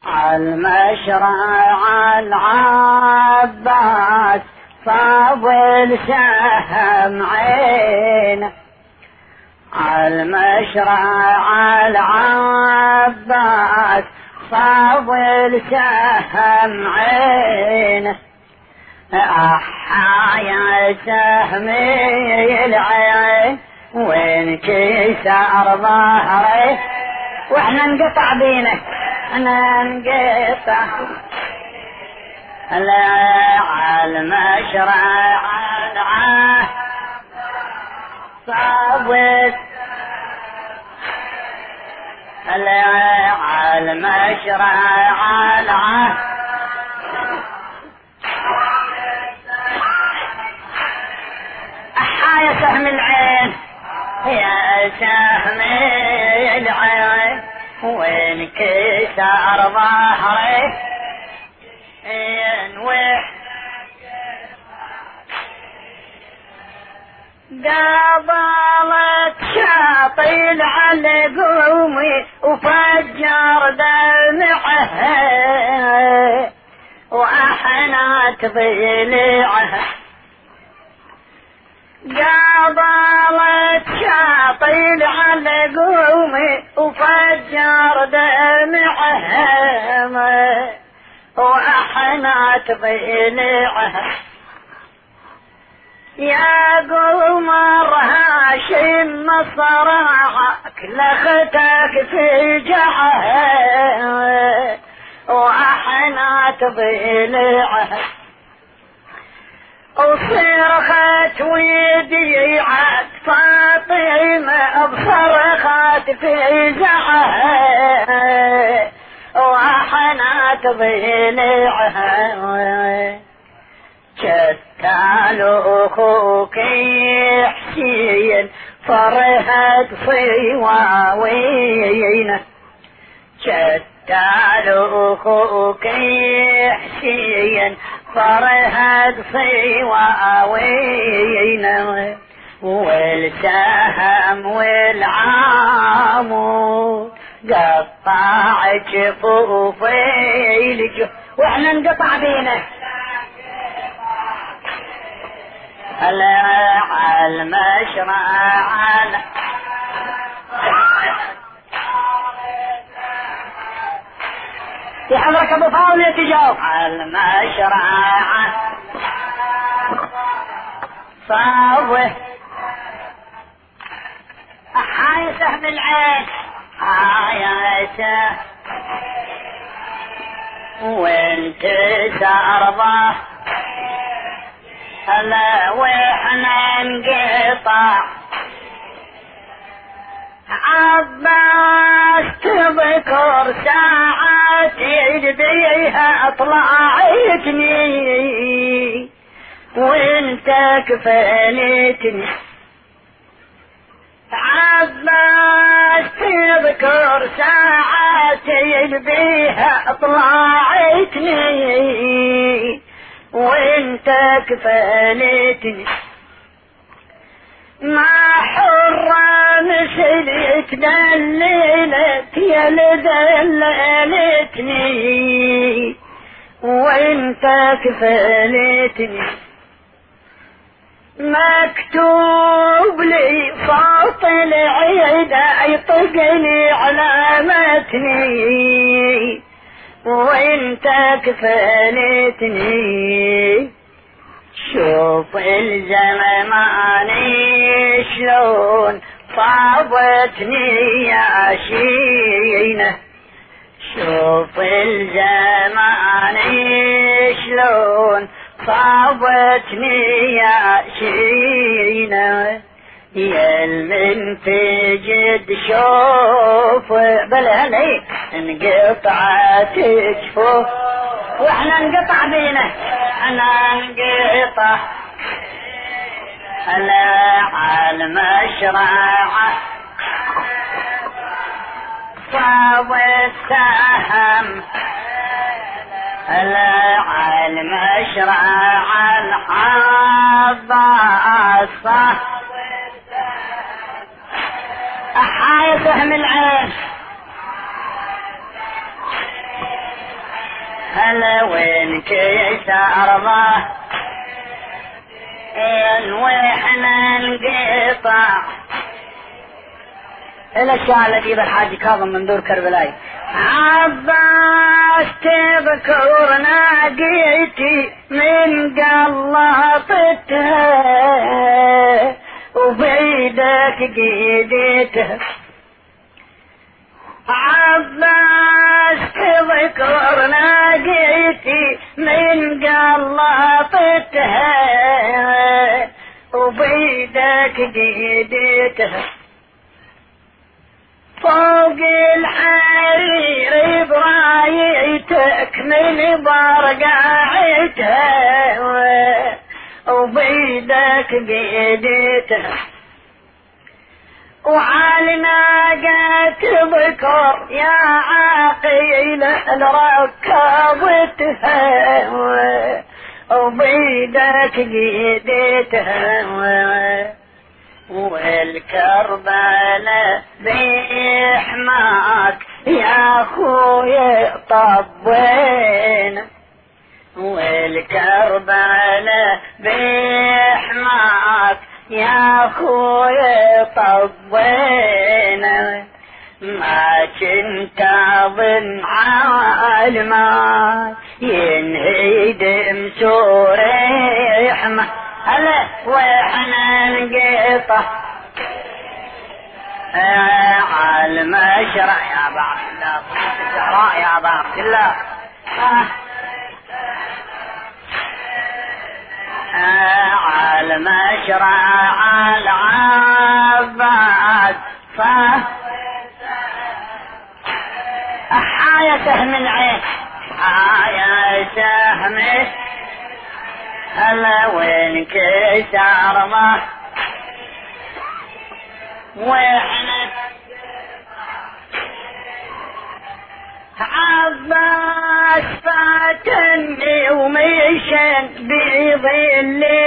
المشرع العباس صاب السهم عينه، المشرع العباس صاب السهم عينه، أحا يا سهمي العين وين كسر ظهري، واحنا نقطع بينك انا نقطع المشرع صابت المشرع أحا يا سهم العين يا سهم العين وين كسر ظهري انوح قابلت شاطئ على قومي وفجر دمعه واحنت ضلعه، قابلت شاطئ على قومي وفجر دمعه واحنت ضلعه، يا قمر هاشم صراعك لختك في جعه واحنت ضلعه، وصرخت ويديعت فاطمة بصرخت في زعه واحنت ضلعها، شتال اخوك حسين فرهد صواوينه، شتال اخوك حسين فرهد صواوينه، والسهم والعامود قطع جفوفي واحنا نقطع بينه المشرع في حضرك ابو فاضل يتجاوب المشرع صاوه أحاي سهم العين حياته وانت سارضه هلا واحنا نقطع، عباس تذكر ساعات يديها طلعتني وانت كفلتني، عباس تذكر ساعات يديها طلعتني وانت كفلتني، ما حرة مثلك دللت يا لدللتني وانت كفلتني، مكتوب لي صوت العيد يطقني علامتني وانت كفلتني، شوف الزمان شلون صابتني يا شينه، شوف الزمان شلون صابتني يا شينه، يا من تجد شوف بلهني انقطع تكفوف واحنا نقطع بينه انا نقطع على المشرع صاب السهم على المشرع العباس أحاي سهم العين هلا وين كيس أرضه وإحنا انقطع. الأشياء التي بالحاج كاظم من دور كربلاي. عباس تذكرنا جيتي من قلطتها وبيدك جيدتها. عباس تذكرنا جيتي من قلطتها وبيدك جيدتها. فوق الحرير برايتك من برقعتها وبيدك بيدتها. وعالنا تذكر يا عاقل ركبتها وبيدك بيدتها. والكربلاء بيحماك يا خويا طبينا. والكربلاء بيحماك يا خويا طبينا. ما كنت اظن عالما ينهدم سوري حما. هلا واحنا نقطع على المشرع يا بعض الزهراء يا بعض الله. على المشرع العباد حايا سهم العين حايا سهم. هلا وين كسر ما واحنا عباس فاتني ومشن بظل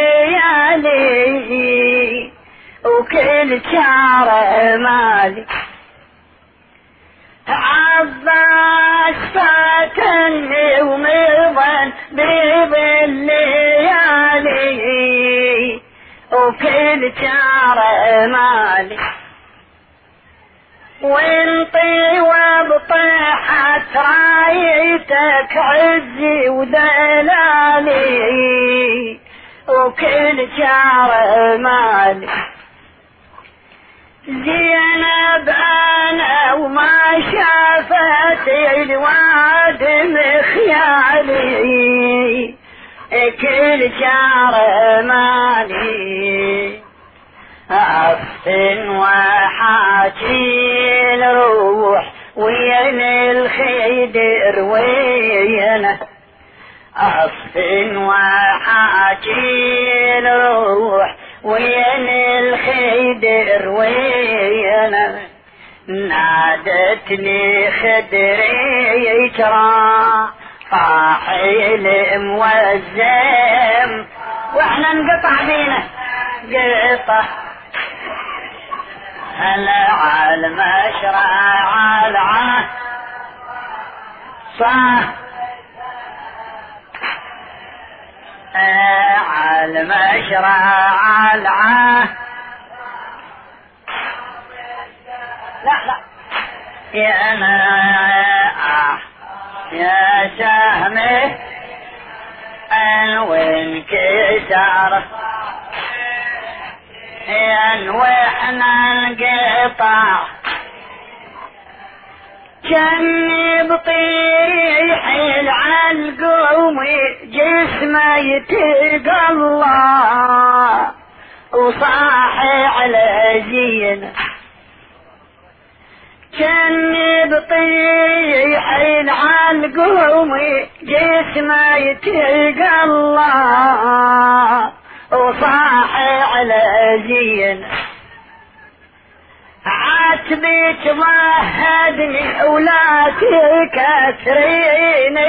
ليالي وكل شعر مالي. عباس فاتني ومضن بظل ليالي وكل شعر مالي. وانطي وبطيحت رايتك عزي ودلالي وكل شعر مالي. زينب انا وما شافت الواد مخيالي كل شعر مالي. أفن وحاكي الروح وين الخيدر وينه. أفن وحاكي الروح وين الخيدر وينه. نادتني خدري ترى طاحي الموزم واحنا نقطع بينه قطع. هلا على المشرع العاه صح على المشرع العاه. لا يا انا يا سهمي وين كسر واحنا نقطع. جني بطيح العلقوم جسمه يتقلى وصاحي على زينه. جني بطيح العلقوم جسمه يتقلى وصاحي على زين. عاتبك ضهدني ولا تكثرين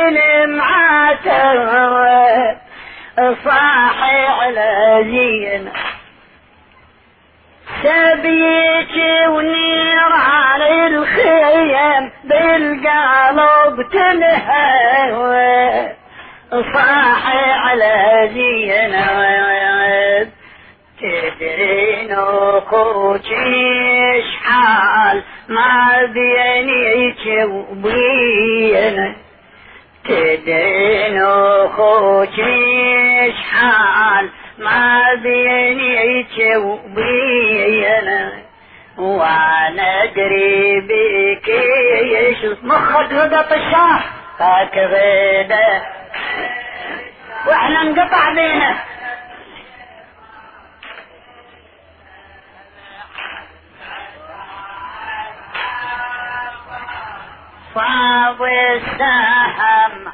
المعاتب صاحي على زين. تبيك ونيران الخيم بالقلب تنهوى صاحي على زينة تدرين اخوك شحال ما بينيك وبينه تدرين اخوك شحال ما بينيك وبينه وانا ادري بك مخك رقط الشاح هكذا واحنا نقطع بينه صاب السهم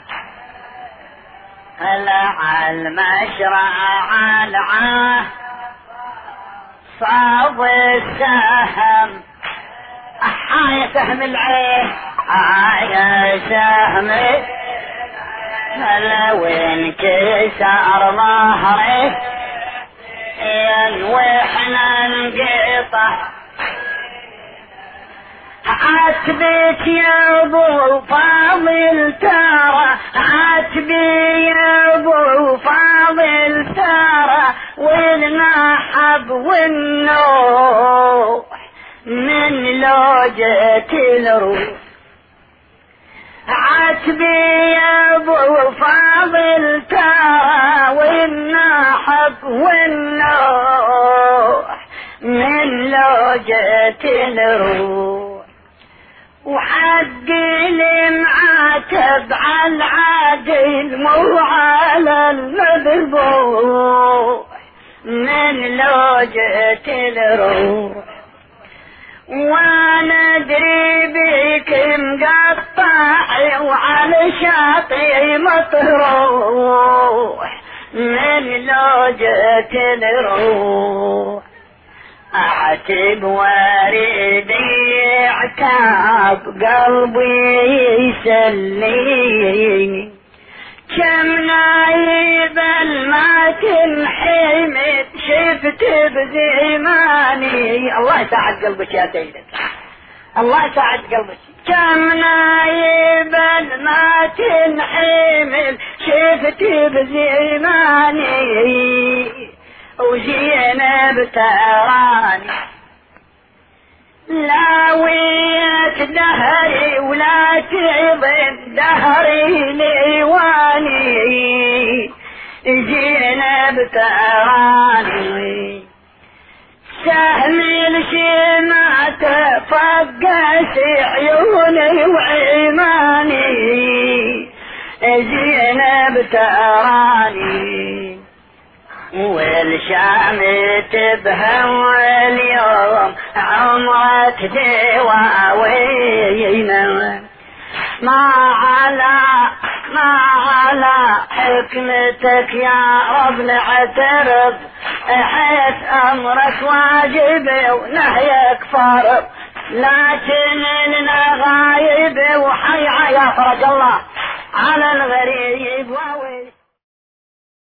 هلا المشرع علعه صاب السهم يا سهم العين يا سهم هلا وين كسر ظهري واحنا نقطع عتبك يا ابو فاضل ترى عتبي يا ابو فاضل ترى والمحب والنوح من لوجة الروح عتبي يا ابو فاضل ترى والمحب والنوح من لوجة الروح وحق المعاتب على العادل مو على المذبوح من لوجة الروح وانا ادري بك مقطع وعلى شاطئ مطروح من لوجة الروح اعتب واردي عتاب قلبي يسليني كم نايب ما تنحمد شفت بزماني الله يساعد قلبك يا سيدك الله يساعد قلبك كم نايب ما تنحمل شفت بزماني وزينب تراني لا ويت دهري ولا تعظم دهري ليواني زينب تراني سهمي الشمعة فقس عيوني وعيماني زينب تراني والشام تبهم اليوم عمرك دواوينا ما على حكمتك يا رب نعترف حيث امرك واجب ونهيك فرض لكن لنا غايب وحي يا فرج الله على الغريب واوي